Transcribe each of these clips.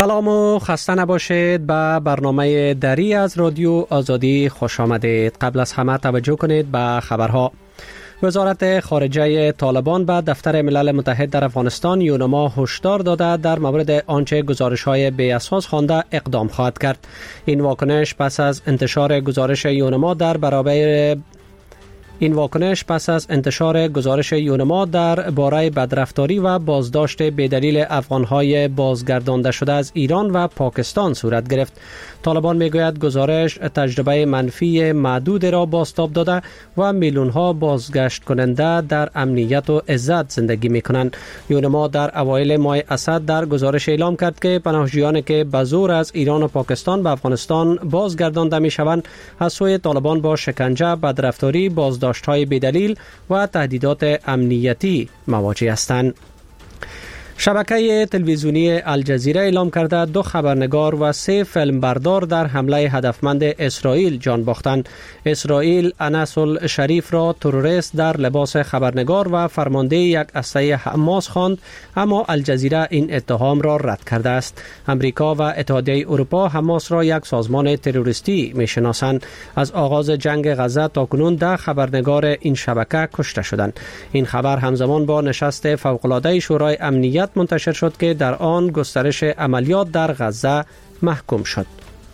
سلام و خسته نباشید. به برنامه دری از رادیو آزادی خوش آمدید. قبل از همه توجه کنید به خبرها. وزارت خارجه طالبان به دفتر ملل متحد در افغانستان یونما هشدار داده در مورد آنچه گزارش‌های بی اساس خوانده اقدام خواهد کرد. این واکنش پس از انتشار گزارش یونما در باره بدرفتاری و بازداشت بدلیل افغان‌های بازگردانده شده از ایران و پاکستان صورت گرفت. طالبان میگوید گزارش تجربه منفی معدود را بازتاب داده و میلیون‌ها بازگشت کننده در امنیت و عزت زندگی می‌کنند. یونما در اوایل ماه اسد در گزارش اعلام کرد که پناهجویانی که به زور از ایران و پاکستان به افغانستان بازگردانده می‌شوند از سوی طالبان با شکنجه، بدرفتاری، بازداشت‌های بدلیل و تهدیدات امنیتی مواجه هستند. شبکه تلویزیونی الجزیره اعلام کرده 2 خبرنگار و 3 فیلمبردار در حمله هدفمند اسرائیل جان باختند. اسرائیل انس الشریف را تروریست در لباس خبرنگار و فرمانده یک اسلحه حماس خواند، اما الجزیره این اتهام را رد کرده است. امریکا و اتحادیه اروپا حماس را یک سازمان تروریستی می‌شناسند. از آغاز جنگ غزه تا کنون 10 خبرنگار این شبکه کشته شدند. این خبر همزمان با نشست فوق‌العاده شورای امنیت منتشر شد که در آن گسترش عملیات در غزه محکوم شد.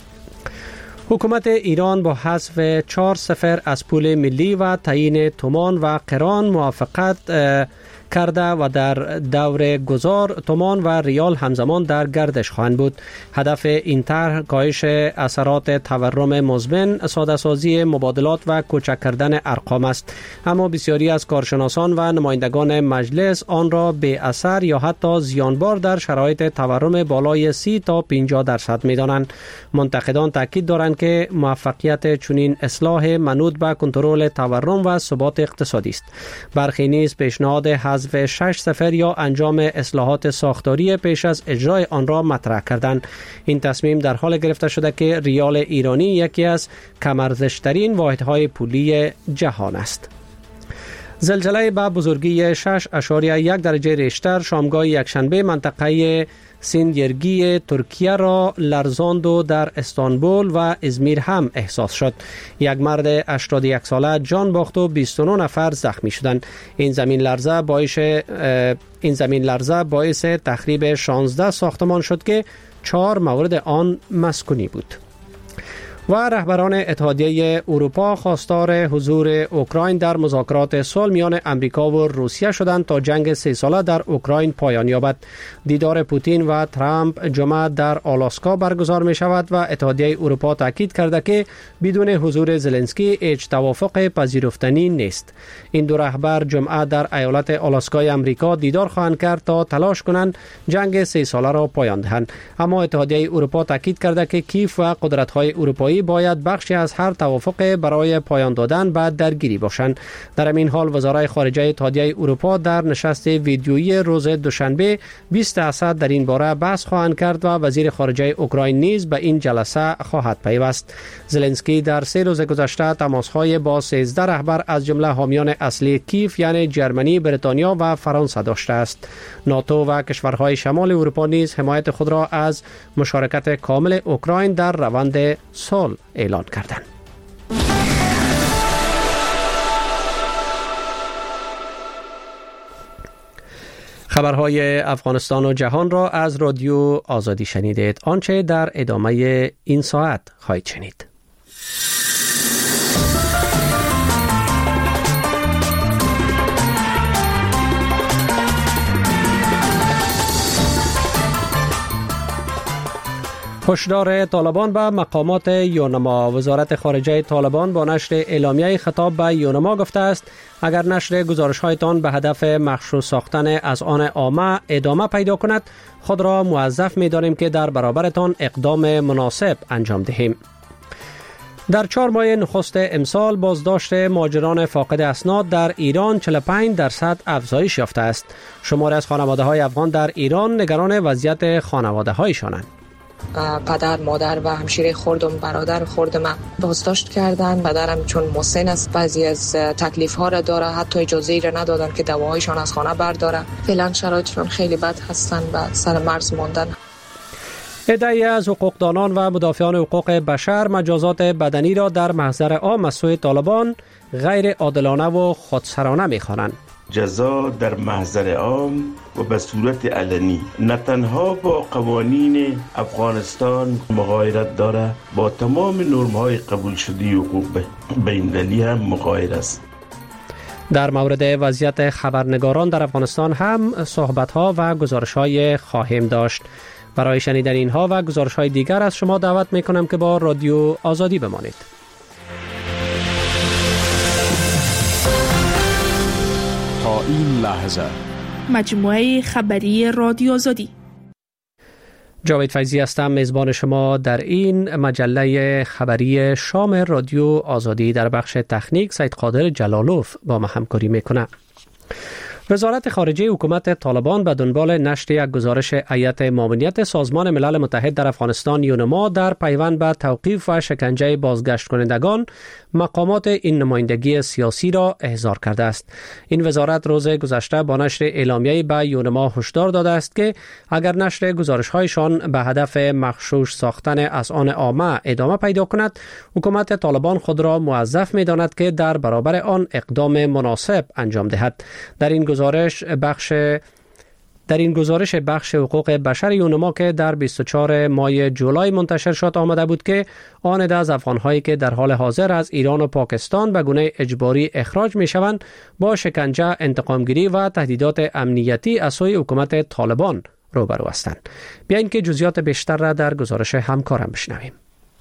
حکومت ایران با حذف 4 صفر از پول ملی و تعیین تومان و قران موافقت کرده و در دور گذار تومان و ریال همزمان در گردش خواهند بود. هدف این طرح کاهش اثرات تورم مزمن، ساده سازی مبادلات و کوچک کردن ارقام است، اما بسیاری از کارشناسان و نمایندگان مجلس آن را بی اثر یا حتی زیانبار در شرایط تورم بالای 30 تا 50% می‌دانند. منتقدان تاکید دارند که موفقیت چنین اصلاح منوط به کنترل تورم و ثبات اقتصادی است. برخی نیز پیشنهاد حذف 6 صفر یا انجام اصلاحات ساختاری پیش از اجرای آن را مطرح کردند. این تصمیم در حال گرفته شده که ریال ایرانی یکی از کم ارزش‌ترین واحدهای پولی جهان است. زلزله به بزرگی 6.1 درجه ریشتر شامگاه یکشنبه منطقه سیندیرگی ترکیه را لرزاند و در استانبول و ازمیر هم احساس شد. یک مرد 81 ساله جان باخت و 29 نفر زخمی شدند. این زمین لرزه باعث تخریب 16 ساختمان شد که 4 مورد آن مسکونی بود. و رهبران اتحادیه اروپا خواستار حضور اوکراین در مذاکرات صلح میان امریکا و روسیه شدند تا جنگ 3 ساله در اوکراین پایان یابد. دیدار پوتین و ترامپ جمعه در آلاسکا برگزار می شود و اتحادیه اروپا تاکید کرده که بدون حضور زلنسکی هیچ توافق پذیرفتنی نیست. این 2 رهبر جمعه در ایالت آلاسکای امریکا دیدار خواهند کرد تا تلاش کنند جنگ 3 ساله را پایان دهند، اما اتحادیه اروپا تاکید کرده که کیف و قدرت‌های اروپایی باید بخشی از هر توافق برای پایان دادن به درگیری باشند. در این حال وزرای خارجه اتحادیه اروپا در نشست ویدیویی روز دوشنبه 20 اسد در این باره بحث خواهند کرد و وزیر خارجه اوکراین نیز به این جلسه خواهد پیوست. زلنسکی در 3 روز گذشته تماس‌های با 13 رهبر از جمله حامیان اصلی کیف یعنی جرمنی، بریتانیا و فرانسه داشته است. ناتو و کشورهای شمال اروپا نیز حمایت خود را از مشارکت کامل اوکراین در روند صلح اعلان کردند. خبرهای افغانستان و جهان را از رادیو آزادی شنیدید. آنچه در ادامه این ساعت خواهید شنید. هشدار طالبان به مقامات یونما. وزارت خارجه طالبان با نشر اعلامیه خطاب به یونما گفته است اگر نشر گزارش‌هایتان به هدف مخشوش ساختن از آن عامه ادامه پیدا کند، خود را موظف می‌دانیم که در برابرتان اقدام مناسب انجام دهیم. در 4 ماه نخست امسال بازداشت مهاجران فاقد اسناد در ایران 45% افزایش یافته است. شماری از خانواده‌های افغان در ایران نگران وضعیت خانواده‌هایشانند. پدر، مادر و همشیره خردم، برادر خردم بازداشت کردن. پدرم چون مسن است بعضی از تکلیف ها را داره، حتی اجازه را ندادن که دواهایشان از خانه برداره. فعلا شرایطشون خیلی بد هستن و سر مرز ماندن. عده‌ای از حقوقدانان و مدافعان حقوق بشر مجازات بدنی را در محضر عام از سوی طالبان غیر عادلانه و خودسرانه می‌خوانند. جزا در محضر عام و به صورت علنی نه تنها با قوانین افغانستان مغایرت دارد، با تمام نرم‌های قبول شده حقوق بین‌المللی هم مغایر است. در مورد وضعیت خبرنگاران در افغانستان هم صحبت‌ها و گزارش‌های خواهیم داشت. برای شنیدن اینها و گزارش‌های دیگر از شما دعوت می‌کنم که با رادیو آزادی بمانید. تا این لحظه مجموعه خبری رادیو آزادی. جاوید فیضی هستم، میزبان شما در این مجله خبری شام رادیو آزادی. در بخش تکنیک سید قادر جلالوف با ما همکاری میکنه. وزارت خارجه حکومت طالبان به دنبال نشر یک گزارش هیئت ماموریت سازمان ملل متحد در افغانستان یونما در پیوند به توقیف و شکنجه بازگشت کنندگان مقامات این نمایندگی سیاسی را احضار کرده است. این وزارت روز گذشته با نشر اعلامیه‌ای به یونما هشدار داده است که اگر نشر گزارش‌هایشان به هدف مغشوش ساختن اذهان عامه ادامه پیدا کند، حکومت طالبان خود را موظف می‌داند که در برابر آن اقدام مناسب انجام دهد. در این گزارش بخش حقوق بشر یونما که در 24 ماه جولای منتشر شد آمده بود که آن عده از افغان‌هایی که در حال حاضر از ایران و پاکستان به گونه اجباری اخراج می‌شوند با شکنجه، انتقامگیری و تهدیدات امنیتی از سوی حکومت طالبان روبرو هستند. بیایید که جزئیات بیشتر را در گزارش همکارم بشنویم.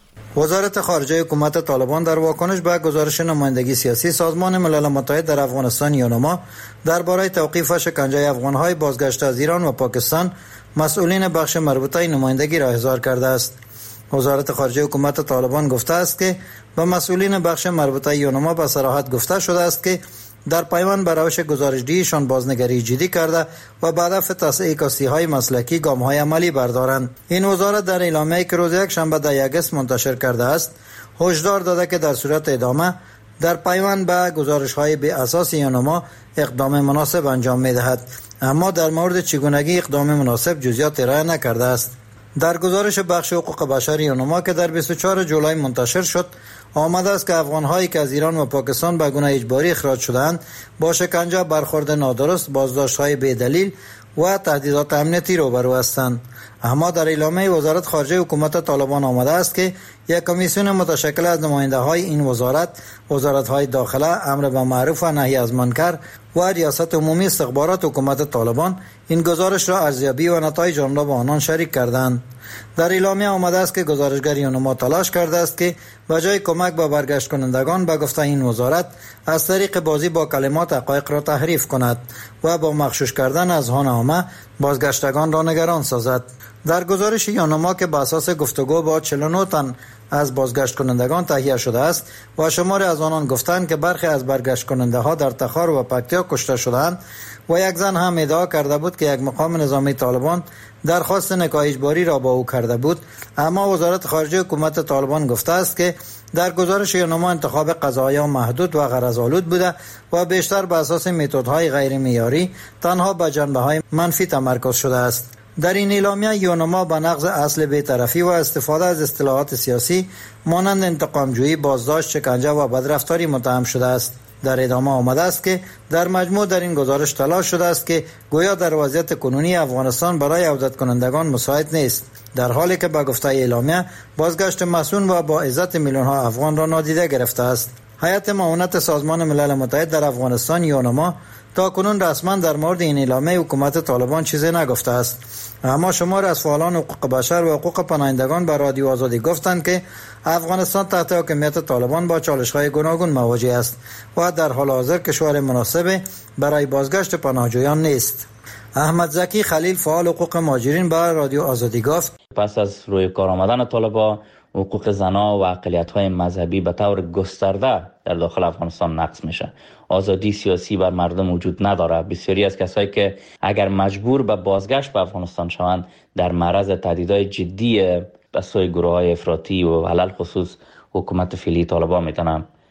وزارت خارجه حکومت طالبان در واکنش به گزارش نمایندگی سیاسی سازمان ملل متحد در افغانستان یونما درباره توقیف و شکنجه افغان‌های بازگشته از ایران و پاکستان مسئولین بخش مربوطه نمایندگی را احضار کرده است. وزارت خارجه حکومت طالبان گفته است که به مسئولین بخش مربوطه یونما به صراحت گفته شده است که در پیوند به روش گزارش‌دهیشان بازنگری جدی کرده و به هدف تصحیح کاستی‌های مسلکی گام‌های عملی بردارند. این وزارت در اعلامیه‌ای که روز یکشنبه 10 آگوست منتشر کرده است هشدار داده که در صورت ادامه در پیوند به گزارش‌های بی اساس یونما اقدام مناسب انجام می‌دهد، اما در مورد چگونگی اقدام مناسب جزئیات ارائه نکرده است. در گزارش بخش حقوق بشر یونما که در 24 جولای منتشر شد آمده است که افغان‌هایی که از ایران و پاکستان به گونه اجباری اخراج شدند با شکنجه، برخورد نادرست، بازداشت‌های بی‌دلیل و تهدیدات امنیتی روبرو هستند. اما در اعلامیه وزارت خارجه حکومت طالبان آمده است که یک کمیسیون متشکل از نماینده‌های این وزارت‌های داخله، امر به معروف و نهی از منکر و ریاست عمومی استخبارات حکومت طالبان این گزارش را ارزیابی و نتایج آن را با آنان شریک کردند. در اعلامیه آمده است که گزارشگر یونما تلاش کرده است که به جای کمک به برگشت کنندگان به گفته این وزارت از طریق بازی با کلمات حقایق را تحریف کند و با مغشوش کردن اذهان عامه بازگشتگان را نگران سازد. در گزارش یونما که بر اساس گفتگو با 49 تن از بازگشت کنندگان تهیه شده است و شماری از آنان گفتند که برخی از برگشت کننده ها در تخار و پکتیا کشته شدند و یک زن هم ادعا کرده بود که یک مقام نظامی طالبان درخواست نکاح اجباری را با او کرده بود. اما وزارت خارجه حکومت طالبان گفته است که در گزارش یونما انتخاب قضایا محدود و غرض‌آلود بوده و بیشتر بر اساس متدهای غیر معیاری تنها به جنبه‌های منفی تمرکز شده است. در این اعلامیه یونما به نقض اصل بی‌طرفی و استفاده از اصطلاحات سیاسی مانند انتقام‌جویی، بازداشت، شکنجه و بدرفتاری متهم شده است. در ادامه آمده است که در مجموع در این گزارش تلاش شده است که گویا در وضعیت کنونی افغانستان برای عودت کنندگان مساعد نیست، در حالی که به گفته اعلامیه بازگشت مسئول و با عزت میلیون‌ها افغان را نادیده گرفته است. هیئت معاونت سازمان ملل متحد در افغانستان یونما تا کنون رسما در مورد این اعلامیه حکومت طالبان چیزی نگفته است، اما شمار از فعالان حقوق بشر و حقوق پناهندگان به رادیو آزادی گفتند که افغانستان تحت حکومت طالبان با چالش‌های گوناگون مواجه است و در حال حاضر کشور مناسب برای بازگشت پناهجویان نیست. احمد زکی خلیل فعال حقوق مهاجرین به رادیو آزادی گفت پس از روی کار آمدن طالبان حقوق زنان و اقلیت‌های مذهبی به طور گسترده در داخل افغانستان نقض میشه. آزادی سیاسی بر مردم وجود نداره. بسیاری از کسایی که اگر مجبور به بازگشت به افغانستان شوند در معرض تهدیدهای جدی از سوی گروه‌های افراطی و علل خصوص حکومت فعلی طالبان میتونن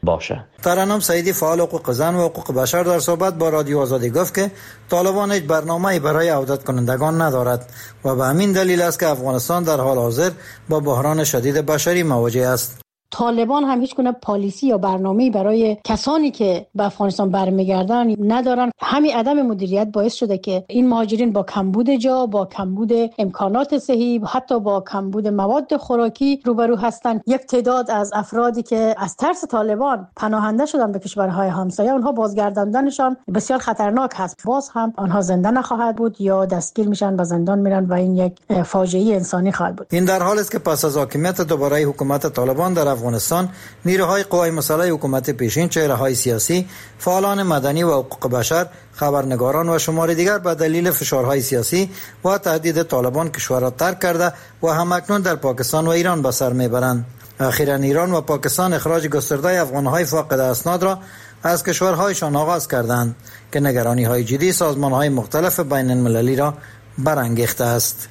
باشه. ترنم سعیدی فعال حقوق زن و حقوق بشر در صحبت با رادیو آزادی گفت که طالبان هیچ برنامه‌ای برای عودت کنندگان ندارد و به همین دلیل است که افغانستان در حال حاضر با بحران شدید بشری مواجه است. طالبان هم هیچ گونه پالیسی یا برنامه‌ای برای کسانی که به افغانستان برمیگردن ندارن. همین عدم مدیریت باعث شده که این مهاجرین با کمبود جا، با کمبود امکانات صحی، حتی با کمبود مواد خوراکی روبرو هستند. یک تعداد از افرادی که از ترس طالبان پناهنده شدن به کشورهای همسایه، اونها بازگرداندنشان بسیار خطرناک هست. باز هم آنها زنده نخواهد بود یا دستگیر میشن و زندان میرن و این یک فاجعه انسانی خواهد بود. این در حالی است که پس از حاکمیت دوباره حکومت طالبان در افغانستان، نیروهای قوای مسلح حکومت پیشین، چهره‌های سیاسی، فعالان مدنی و حقوق بشر، خبرنگاران و شمار دیگر به دلیل فشارهای سیاسی و تهدید طالبان کشور را ترک کرده و همکنون در پاکستان و ایران به سر میبرند. اخیراً ایران و پاکستان اخراج گسترده افغانهای فاقد اسناد را از کشورهایشان آغاز کردند که نگرانی‌های جدی سازمان‌های مختلف بین المللی را برانگیخته است.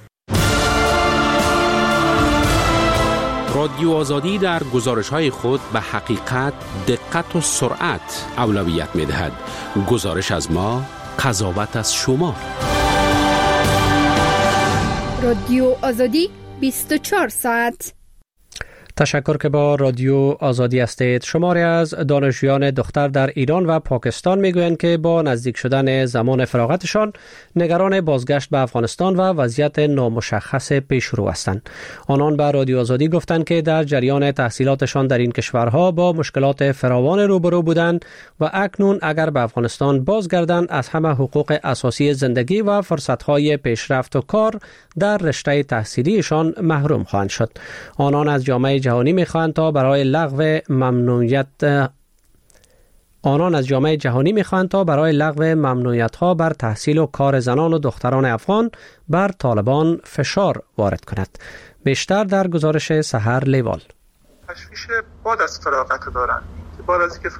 رادیو آزادی در گزارش‌های خود به حقیقت، دقت و سرعت اولویت می‌دهد. گزارش از ما، قضاوت از شما. رادیو آزادی 24 ساعت. تشکر که با رادیو آزادی هستید. شماری از دانشجویان دختر در ایران و پاکستان میگویند که با نزدیک شدن زمان فراغتشان نگران بازگشت به افغانستان و وضعیت نامشخص پیش رو هستند. آنان به رادیو آزادی گفتند که در جریان تحصیلاتشان در این کشورها با مشکلات فراوان روبرو بودند و اکنون اگر به افغانستان بازگردند از همه حقوق اساسی زندگی و فرصت‌های پیشرفت و کار در رشته تحصیلیشان محروم خواهند شد. آنان از جامعه جهانی می‌خواهند تا برای لغو ممنوعیت‌ها بر تحصیل و کار زنان و دختران افغان بر طالبان فشار وارد کند. بیشتر در گزارش سحر لیوال. تشویش بعد از فراغت دارن که بعد از اینکه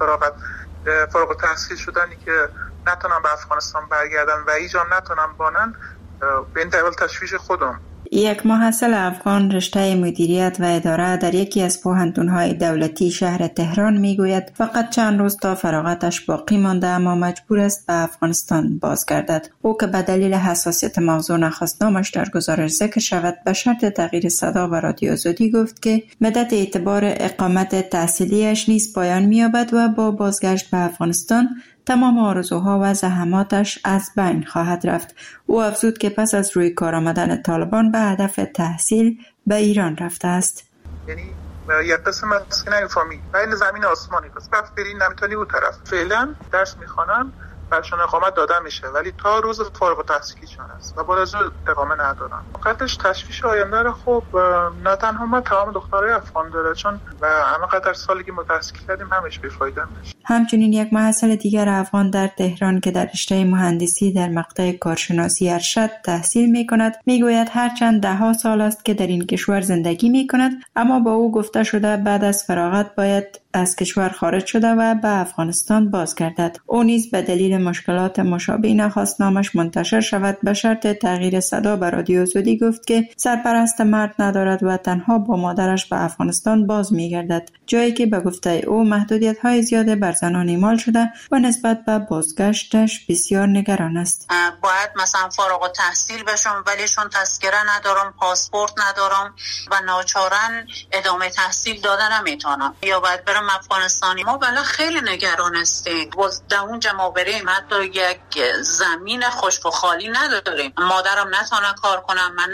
فارغ التحصیل شدنی که نتونن به افغانستان برگردن و ایجا نتونن بانن، به این دلیل تشویش خودم. یک محصل افغان رشته مدیریت و اداره در یکی از پوهنتون‌های دولتی شهر تهران میگوید فقط چند روز تا فراغتش باقی مانده اما مجبور است به افغانستان بازگردد. او که به دلیل حساسیت موضوع نخواست نامش در گزارش ذکر شود، به شرط تغییر صدا و رادیو آزادی گفت که مدت اعتبار اقامت تحصیلیش نیز پایان می‌یابد و با بازگشت به افغانستان تمام آرزوها و زحماتش از بین خواهد رفت. او افزود که پس از روی کار آمدن طالبان به هدف تحصیل به ایران رفته است. یعنی یک قسم از فامیل بین زمین و آسمانی پس برین نمیتونی اون طرف. فعلا درس میخوانن، برشان اقامت داده میشه ولی تا روز فارغ التحصیلیشون است و بعد از اون اقامه ندارن. فقطش تشویش آینده رو خب نه تنها ما تمام دخترای افغان داره، چون و همه قدر سالی که متأسسی کردیم همش بی‌فایده میشه. همچنین یک محصل دیگر افغان در تهران که در رشته مهندسی در مقطع کارشناسی ارشد تحصیل میکند میگوید هرچند ده‌ها سال است که در این کشور زندگی میکند اما با او گفته شده بعد از فراغت باید از کشور خارج شده و به افغانستان بازگردد. او نیز به دلیل مشکلات مشابه نخواست نامش منتشر شود. به شرط تغییر صدا به رادیو آزادی گفت که سرپرست مرد ندارد و تنها با مادرش به افغانستان باز میگردد، جایی که به گفته او محدودیت‌های زیاده بر زنان اعمال شده و نسبت به بازگشتش بسیار نگران است. باید مثلا فارغ التحصیل بشم ولی چون تذکره ندارم، پاسپورت ندارم و ناچارن ادامه تحصیل دادن نمیتونم یا باید برم افغانستانی. ما بله خیلی نگران هستیم. در اونجا ما بریم حتی یک زمین خشک و خالی نداریم. مادرم نتونه کار کنم، من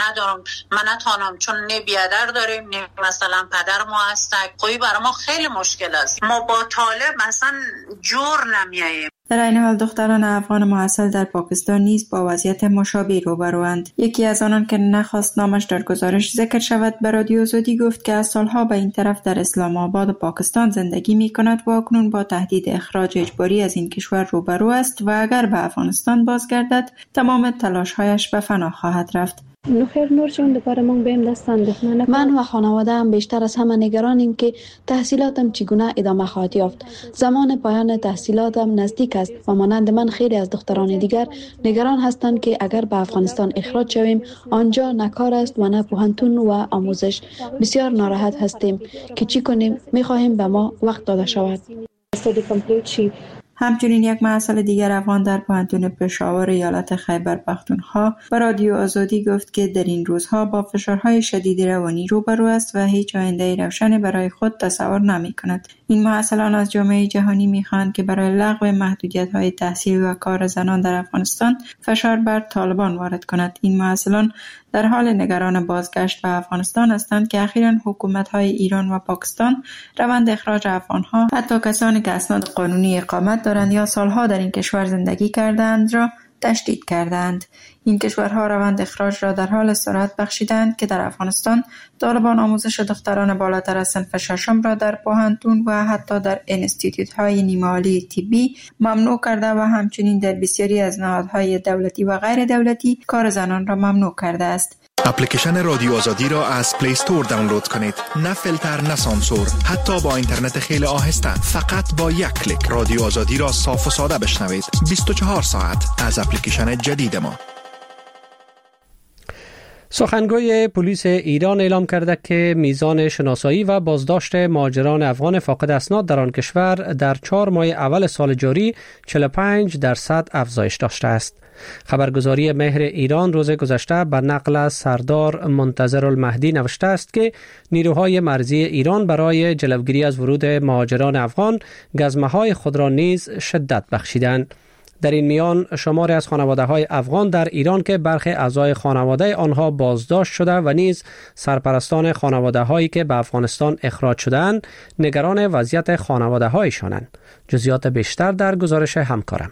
نتونم چون نه بیادر داریم نه مثلا پدر ما هستک. خوبی برای ما خیلی مشکل است. ما با طالب مثلا جور نمیاییم. در این حال دختران افغان محصل در پاکستان نیز با وضعیت مشابه روبروند. یکی از آنان که نخواست نامش در گزارش ذکر شود به رادیو آزادی گفت که از سالها به این طرف در اسلام آباد پاکستان زندگی می کند و اکنون با تهدید اخراج اجباری از این کشور روبرو است و اگر به افغانستان بازگردد تمام تلاش‌هایش به فنا خواهد رفت. نخیر نور جون دوباره من بهم دست انداختن. من و خانواده‌ام بیشتر از همه نگرانیم که تحصیلاتم چگونه ادامه خواهد یافت. زمان پایان تحصیلاتم نزدیک است و مانند من خیلی از دختران دیگر نگران هستند که اگر به افغانستان اخراج شویم آنجا نه کار است و نه پوهنتون و آموزش. بسیار ناراحت هستیم که چی کنیم. می‌خواهیم به ما وقت داده شود. همچنین یک مسئله دیگر افغان در پوهنتون پشاور ایالت خیبر پختونخوا به رادیو آزادی گفت که در این روزها با فشارهای شدید روانی روبرو است و هیچ آینده روشنی برای خود تصور نمی کند. این محصلان از جامعه جهانی می‌خواهند که برای لغو محدودیت‌های تحصیل و کار زنان در افغانستان فشار بر طالبان وارد کند. این محصلان در حال نگران بازگشت به افغانستان هستند که اخیراً حکومت‌های ایران و پاکستان روند اخراج افغان‌ها، حتی کسانی که اسناد قانونی اقامت دارند یا سالها در این کشور زندگی کردند را تشدید کردند. این کشورها روند اخراج را در حال سرعت بخشیدند که در افغانستان طالبان آموزش دختران بالاتر از صنف ششم را در پوهنتون و حتی در انستیتوت‌های نیمه‌عالی طبی ممنوع کرده و همچنین در بسیاری از نهادهای دولتی و غیر دولتی کار زنان را ممنوع کرده است. اپلیکیشن رادیو آزادی را از پلی استور دانلود کنید. نه فیلتر، نه سانسور، حتی با اینترنت خیلی آهسته. فقط با یک کلیک رادیو آزادی را صاف و ساده بشنوید. 24 ساعت از اپلیکیشن جدید ما. سخنگوی پلیس ایران اعلام کرده که میزان شناسایی و بازداشت مهاجران افغان فاقد اسناد در آن کشور در 4 ماه اول سال جاری 45% افزایش داشته است. خبرگزاری مهر ایران روز گذشته به نقل از سردار منتظر المهدی نوشته است که نیروهای مرزی ایران برای جلوگیری از ورود مهاجران افغان گزمه‌های خود را نیز شدت بخشیدند. در این میان شماری از خانواده‌های افغان در ایران که برخی اعضای خانواده آنها بازداشت شده و نیز سرپرستان خانواده‌هایی که به افغانستان اخراج شدند نگران وضعیت خانواده‌هایشانند. جزئیات بیشتر در گزارش همکارم.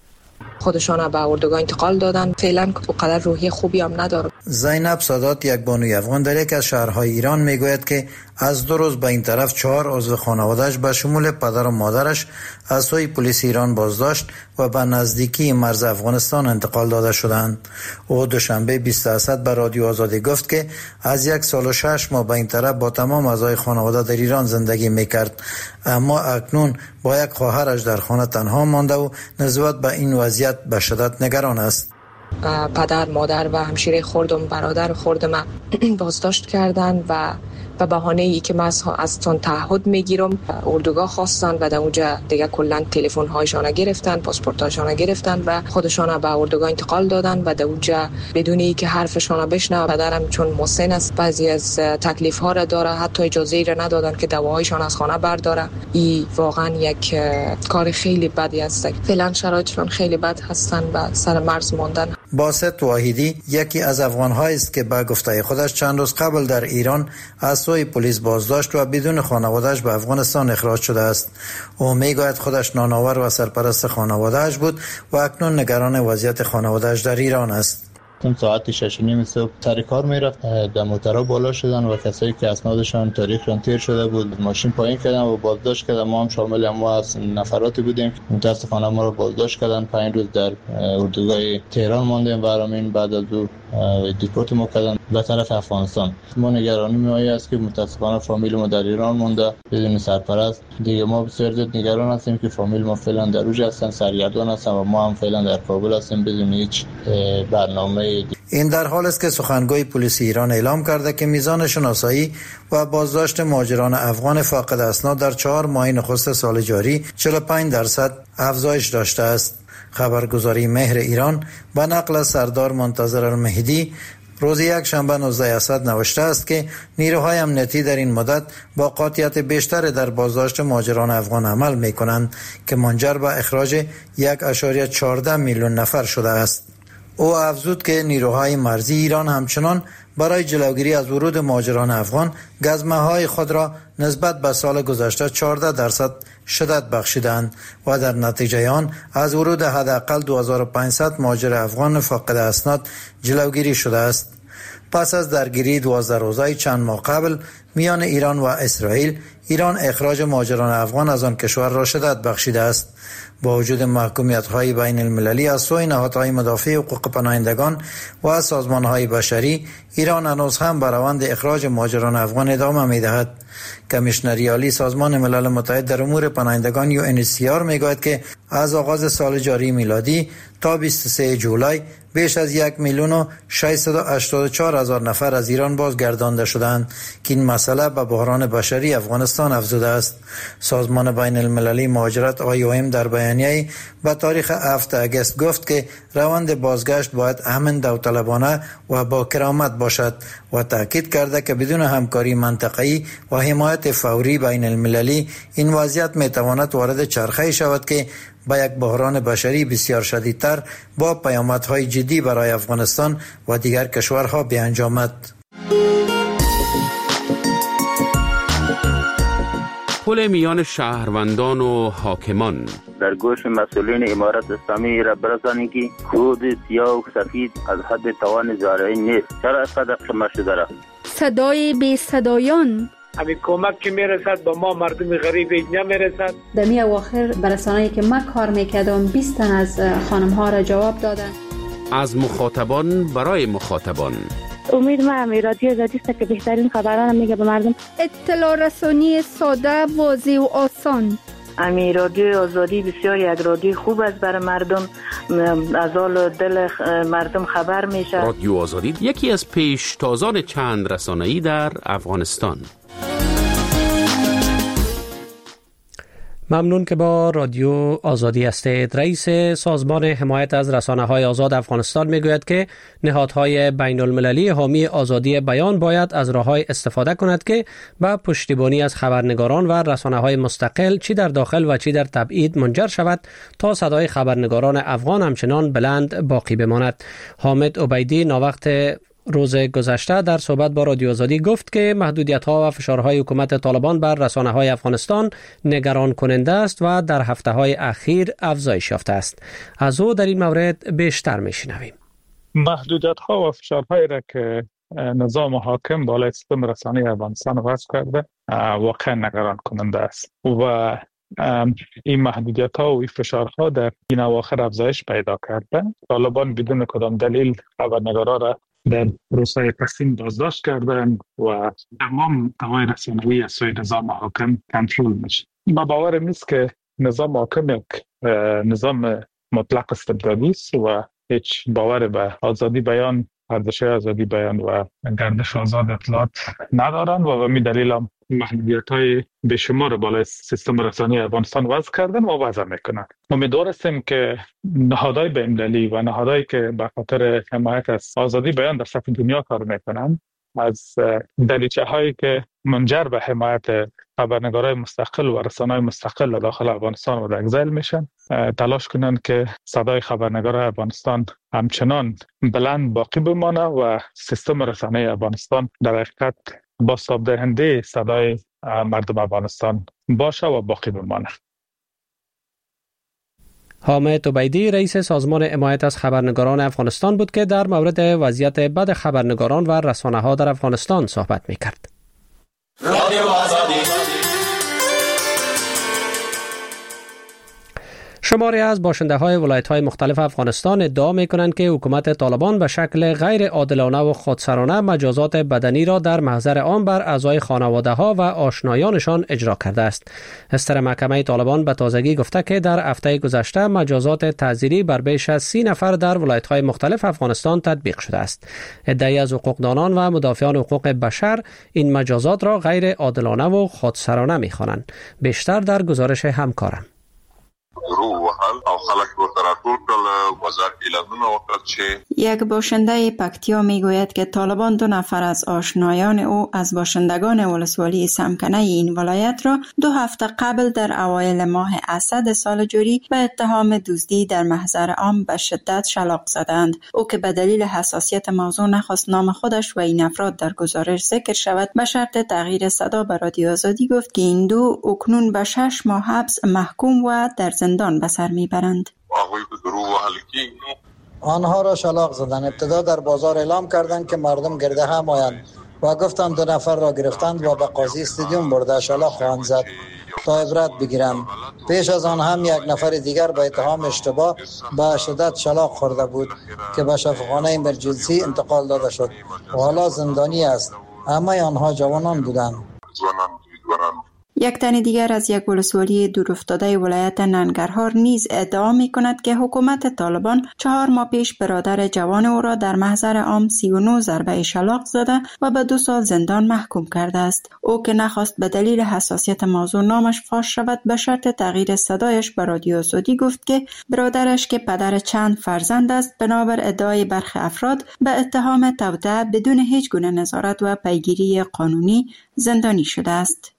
خودشان به اردوگاه انتقال دادن. فعلا اونقدر روحی خوبی هم نداره. زینب سادات، یک بانوی افغان در یک از شهرهای ایران، میگوید که از 2 روز به این طرف 4 عضو خانواده‌اش به شمول پدر و مادرش از سوی پلیس ایران بازداشت و به نزدیکی مرز افغانستان انتقال داده شدند. او دوشنبه 20 اسد به رادیو آزادی گفت که از 1 سال و 6 ماه به این طرف با تمام اعضای خانواده در ایران زندگی میکرد، اما اکنون با یک خواهرش در خانه تنها مانده و نسبت به این وضعیت به شدت نگران است. پدر، مادر و همشیره خردم، برادر خردم بازداشت کردن و به بهانه ای که من از تون تعهد میگیرم اردوگاه خواستن و در اونجا دیگه کلا تلفن هایشان گرفتن، پاسپورت هایشان گرفتن و خودشان به اردوگاه انتقال دادن و در اونجا بدون ای که حرفشان بشنوه. پدرم چون مسن است بعضی از تکلیف ها را داره، حتی اجازه را ندادن که دواهایشان از خانه برداره. این واقعا یک کار خیلی بدی است. فعلا شرایطشان خیلی بد هستن و سر مرز ماندن. باسط واحدی یکی از افغان‌هایی است که به گفته خودش چند روز قبل در ایران از سوی پلیس بازداشت و بدون خانواده‌اش به افغانستان اخراج شده است. او میگوید خودش نانآور و سرپرست خانواده‌اش بود و اکنون نگران وضعیت خانواده‌اش در ایران است. ساعت 6:30 صبح سر کار میرفت، در موترها بالا شدن و کسایی که اسنادشان تاریخشان تیر شده بود ماشین پایین کردن و بازداشت کردن. ما هم شامل ما از نفراتی بودیم که متاسفانه ما رو بازداشت کردن. 5 روز در اردوگاه تهران ماندیم و همین بعد از او دیپورت ما کردن به طرف افغانستان. ما نگرانی می‌آید است که متاسفانه فامیل ما در ایران مونده بدون سرپرست. دیگه ما بسیار زیاد نگران هستیم که فامیل ما فعلا در اوج هستن، سرگردان هستن و ما هم فعلا در کابل هستیم بدون هیچ برنامه. این در حال است که سخنگوی پلیس ایران اعلام کرده که میزان شناسایی و بازداشت مهاجران افغان فاقد اسناد در 4 ماه نخست سال جاری 45% افزایش داشته است. خبرگزاری مهر ایران به نقل از سردار منتظر المهدی روز یک شنبه 19 اسد نوشته است که نیروهای امنیتی در این مدت با قاطعیت بیشتر در بازداشت مهاجران افغان عمل می‌کنند که منجر به اخراج 1.14 میلیون نفر شده است. او افزود که نیروهای مرزی ایران همچنان برای جلوگیری از ورود مهاجران افغان گزمه‌های خود را نسبت به سال گذشته 14% شدت بخشیدند و در نتیجه آن از ورود حداقل 2500 مهاجر افغان فاقد اسناد جلوگیری شده است. پس از درگیری 12 روزه چند ماه قبل میان ایران و اسرائیل، ایران اخراج مهاجران افغان از آن کشور را شدت بخشیده است. با وجود محکومیت‌های بین المللی از سوی نهادهای مدافع حقوق پناهندگان و سازمان‌های بشری، ایران هنوز هم به روند اخراج مهاجران افغان ادامه می‌دهد. کمیشنری عالی سازمان ملل متحد در امور پناهندگان UNHCR میگوید که از آغاز سال جاری میلادی تا 23 جولای بیش از 1,684,000 نفر از ایران بازگردانده شدند که این مسئله به بحران بشری افغانستان افزوده است. سازمان بین المللی مهاجرت IOM در بیانیه‌ای به تاریخ 7 اگست گفت که روند بازگشت باید امن، داوطلبانه و با کرامت باشد و تاکید کرده که بدون همکاری منطقه‌ای و حمایت فوری بین المللی این وضعیت میتواند وارد چرخه‌ای شود که با یک بحران بشری بسیار شدیدتر با پیامدهای جدی برای افغانستان و دیگر کشورها بیانجامد. پل میان شهروندان و حاکمان در گوش مسئولین امارت اسلامی را برسانید که خود سیاه و سفید از حد توان زارعی نیست. چرا از قدر قمه شده را؟ صدای بی صدایان، همین کمک که میرسد با ما مردم غریب اینجا میرسد. در می اواخر برسانه‌ای که من کار میکردم 20 تن از خانم ها را جواب دادن. از مخاطبان برای مخاطبان. امید من رادیو آزادی است که بهترین خبران میگه به مردم. اطلاع رسانی ساده، واضح و آسان. امی رادیو آزادی بسیار یک رادیو خوب است برای مردم، از حال دل مردم خبر میشه. رادیو آزادی یکی از پیشتازان چند رسانه‌ای در افغانستان. ممنون که با رادیو آزادی هستید. رئیس سازمان حمایت از رسانه‌های آزاد افغانستان میگوید که نهادهای بین المللی حامی آزادی بیان باید از راه‌های استفاده کند که به پشتیبانی از خبرنگاران و رسانه‌های مستقل چی در داخل و چی در تبعید منجر شود تا صدای خبرنگاران افغان همچنان بلند باقی بماند. حامد عبیدی ناوقت روز گذشته در صحبت با رادیو آزادی گفت که محدودیت‌ها و فشارهای حکومت طالبان بر رسانه‌های افغانستان نگران کننده است و در هفته‌های اخیر افزایش یافته است. از او در این مورد بیشتر می‌شنویم. محدودیت‌ها و فشارهایی را که نظام حاکم بالای سیستم رسانه‌ای افغانستان وضع کرده واقعا نگران کننده است و این محدودیت‌ها و این فشارها در این اواخر افزایش پیدا کرده. طالبان بدون کدام دلیل خبرنگاران را در روزهای پسین بازداشت کردن و تمام توان رسانه‌ای از سوی نظام حاکم کنترل میشه. ما باورم نیست که نظام حاکم یک نظام مطلق استبدادی است و هیچ باور به آزادی بیان، ارزش آزادی بیان و گردش آزاد اطلاعات ندارن و به این دلیل هم محدودیت‌های بیشمار بالای سیستم رسانه‌ای افغانستان وضع کردن و وضع میکنن. امیدوار هستیم که نهادهای بین‌المللی و نهادهایی که به خاطر حمایت از آزادی بیان در سطح دنیا کار میکنن از دریچه‌هایی که منجر به حمایت خبرنگارای مستقل و رسانه‌های مستقل داخل افغانستان و در اگزیل میشن تلاش کنند که صدای خبرنگارای افغانستان همچنان بلند باقی بمانه و سیستم رسانه‌ای افغانستان در حقیقت بازتاب دهنده صدای مردم افغانستان باشه و باقی بمانه. حامد عبیدی رئیس سازمان حمایت از خبرنگاران افغانستان بود که در مورد وضعیت بد خبرنگاران و رسانه‌ها در افغانستان صحبت می‌کرد. رادیو آزادی. شماری از باشنده‌های ولایت‌های مختلف افغانستان ادعا می‌کنند که حکومت طالبان به شکل غیر عادلانه و خودسرانه مجازات بدنی را در محضر عام بر اعضای خانواده‌ها و آشنایانشان اجرا کرده است. استر محکمه طالبان به تازگی گفته که در هفته گذشته مجازات تعزیری بر بیش از 30 نفر در ولایت‌های مختلف افغانستان تطبیق شده است. عده‌ای از حقوقدانان و مدافعان حقوق بشر این مجازات را غیر عادلانه و خودسرانه می‌خوانند. بیشتر در گزارش همکارم. یک باشنده پکتیا میگوید که طالبان 2 نفر از آشنایان او از باشندگان ولسوالی سمکنه این ولایت را 2 هفته قبل در اوایل ماه اسد سال جاری به اتهام دزدی در محضر عام به شدت شلاق زدند. او که به دلیل حساسیت موضوع نخواست نام خودش و این افراد در گزارش ذکر شود به شرط تغییر صدا به رادیو آزادی گفت که این دو اکنون به 6 ماه حبس محکوم و در زندان به سر میبرند. آنها را شلاق زدند. ابتدا در بازار اعلام کردند که مردم گرده هم آیند و گفتند 2 نفر را گرفتند و به قاضی استادیوم برده شلاق خواهند زد تا عبرت بگیرند. پیش از آن هم 1 نفر دیگر به اتهام اشتباه به شدت شلاق خورده بود که به شفاخانه امرجنسی انتقال داده شد و حالا زندانی است. همه آنها جوانان بودند. یک تن دیگر از یک ولسوالی دورافتاده ولایت ننگرهار نیز ادعا می‌کند که حکومت طالبان 4 ماه پیش برادر جوان او را در محضر عام 39 ضربه شلاق زده و به 2 سال زندان محکوم کرده است. او که نخواست به دلیل حساسیت موضوع نامش فاش شود به شرط تغییر صدایش به رادیو آزادی گفت که برادرش که پدر چند فرزند است بنابر ادعای برخی افراد به اتهام توطئه بدون هیچ گونه نظارت و پیگیری قانونی زندانی شده است.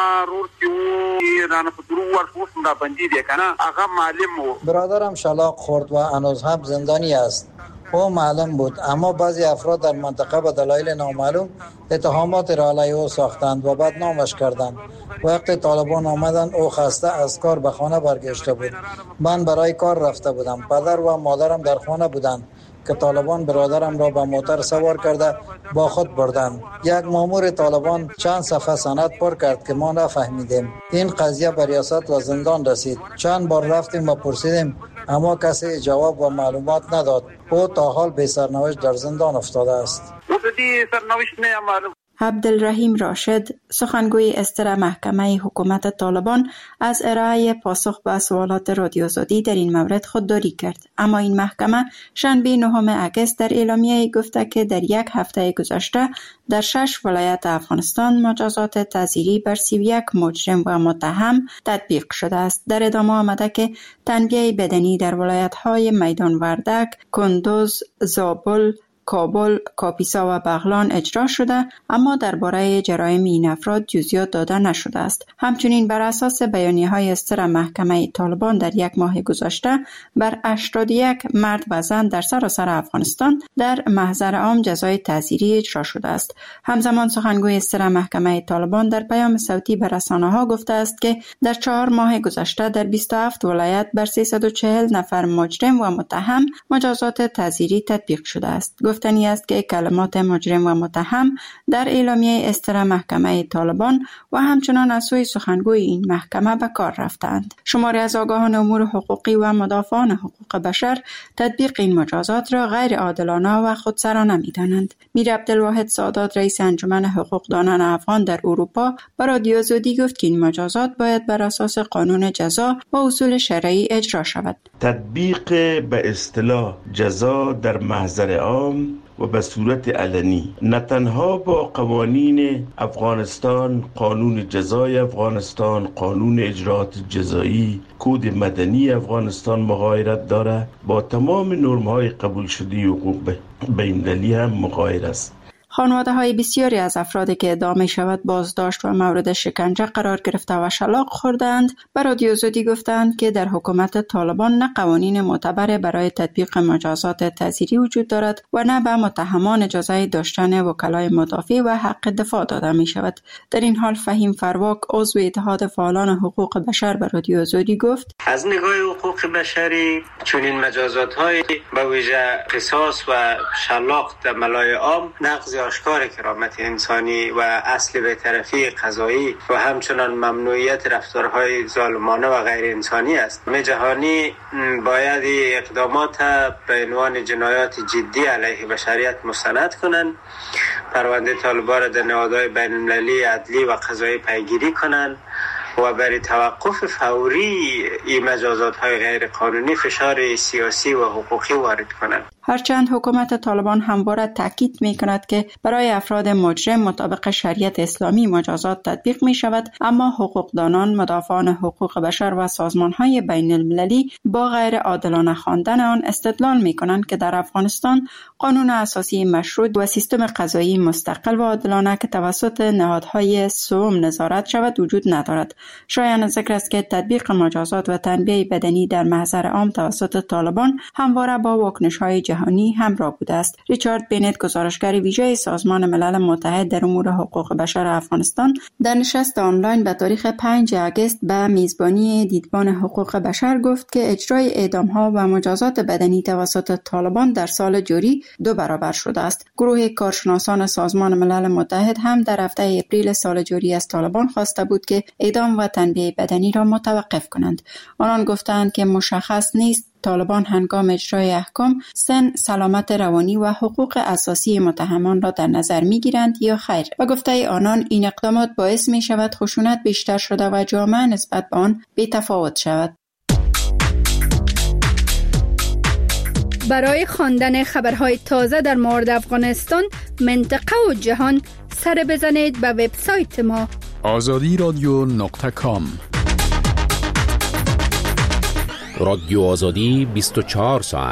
برادرم شلاق خورد و هنوز هم زندانی است. او معلم بود، اما بعضی افراد در منطقه به دلایل نامعلوم اتهامات را علیه او ساختند و بدنامش کردند. وقتی طالبان آمدند او خسته از کار به خانه برگشته بود. من برای کار رفته بودم. پدر و مادرم در خانه بودند که طالبان برادرم را به موتر سوار کرده با خود بردند. یک مامور طالبان چند صفحه سند پر کرد که ما نفهمیدیم. این قضیه به ریاست و زندان رسید. چند بار رفتیم و پرسیدیم اما کسی جواب و معلومات نداد. او تا حال بی سرنوشت در زندان افتاده است. عبدالرحیم راشد، سخنگوی استر محکمه حکومت طالبان، از ارائه پاسخ به سوالات رادیو آزادی در این مورد خودداری کرد. اما این محکمه شنبه 9 اگست در اعلامیه گفته که در یک هفته گذشته در 6 ولایت افغانستان مجازات تعزیری بر 31 مجرم و متهم تطبیق شده است. در ادامه آمده که تنبیه بدنی در ولایت‌های میدان وردک، کندوز، زابل، کابل، کاپیسا و بغلان اجرا شده، اما درباره جرایم این افراد جزئیات داده نشده است. همچنین بر اساس بیانیه‌های استر محکمه طالبان در یک ماه گذشته بر 81 مرد و زن در سراسر افغانستان در محضر عام جزای تعزیری اجرا شده است. همزمان سخنگوی استر محکمه طالبان در پیام صوتی به رسانه‌ها گفته است که در 4 ماه گذشته در 27 ولایت بر 340 نفر مجرم و متهم مجازات تعزیری تطبیق شده است. گفتنی است که کلمات مجرم و متهم در اعلامیه استر محکمه طالبان و همچنان از سوی سخنگوی این محکمه به کار رفتند. شماری از آگاهان امور حقوقی و مدافعان حقوق بشر تطبیق این مجازات را غیر عادلانه و خودسرانه می‌دانند. میر عبدالواحد سادات، رئیس انجمن حقوقدانان افغان در اروپا، به رادیو آزادی گفت که این مجازات باید بر اساس قانون جزا و اصول شرعی اجرا شود. تطبیق به اصطلاح جزا در محضر عام و به صورت علنی نه تنها با قوانین افغانستان، قانون جزای افغانستان، قانون اجراات جزایی، کد مدنی افغانستان مغایرت داره، با تمام نرم‌های قبول شده حقوق بین‌المللی هم مغایر است. خانواده‌های بسیاری از افرادی که ادعا می‌شود بازداشت و مورد شکنجه قرار گرفته و شلاق خوردند به رادیو آزادی گفتند که در حکومت طالبان نه قوانین معتبر برای تطبیق مجازات تعزیری وجود دارد و نه به متهمان اجازه داشتن وکلای مدافع و حق دفاع داده می‌شود. در این حال فهیم فرواک، عضو اتحاد فعالان حقوق بشر به رادیو آزادی گفت: از نگاه حقوق بشری چنین مجازات‌های به ویژه قصاص و شلاق در ملای عام نقض آشکار کرامت انسانی و اصل بی‌طرفی قضایی و همچنان ممنوعیت رفتارهای ظالمانه و غیر انسانی است. جهانی باید اقدامات به عنوان جنایات جدی علیه بشریت مستند کنند، پرونده طالبان را در نهادهای بین‌المللی عدلی و قضایی پیگیری کنند و برای توقف فوری این مجازات‌های غیر قانونی فشار سیاسی و حقوقی وارد کنند. هرچند حکومت طالبان همواره تاکید می‌کند که برای افراد مجرم مطابق شریعت اسلامی مجازات تطبیق می‌شود، اما حقوقدانان، مدافعان حقوق بشر و سازمان‌های بین‌المللی با غیر عادلانه خواندن آن استدلال می‌کنند که در افغانستان قانون اساسی مشروط و سیستم قضایی مستقل و عادلانه که توسط نهادهای سوم نظارت شود وجود ندارد. شایان ذکر است که تطبیق مجازات و تنبیه بدنی در محضر عام توسط طالبان همواره با واکنش‌های جهانی همراه بوده است. ریچارد بینت، گزارشگر ویژه سازمان ملل متحد در امور حقوق بشر افغانستان، در نشست آنلاین به تاریخ 5 آگوست به میزبانی دیدبان حقوق بشر گفت که اجرای اعدام‌ها و مجازات بدنی توسط طالبان در سال جاری 2 برابر شده است. گروه کارشناسان سازمان ملل متحد هم در هفته اپریل سال جاری از طالبان خواسته بود که اعدام و تنبیه بدنی را متوقف کنند. آنان گفتند که مشخص نیست طالبان هنگام اجرای احکام سن، سلامت روانی و حقوق اساسی متهمان را در نظر می‌گیرند یا خیر و گفته آنان این اقدامات باعث می‌شود خشونت بیشتر شده و جامعه نسبت به آن بی‌تفاوت شود. برای خواندن خبرهای تازه در مورد افغانستان، منطقه و جهان سر بزنید به وبسایت ما azadiradyo.com. رادیو آزادی 24 ساعت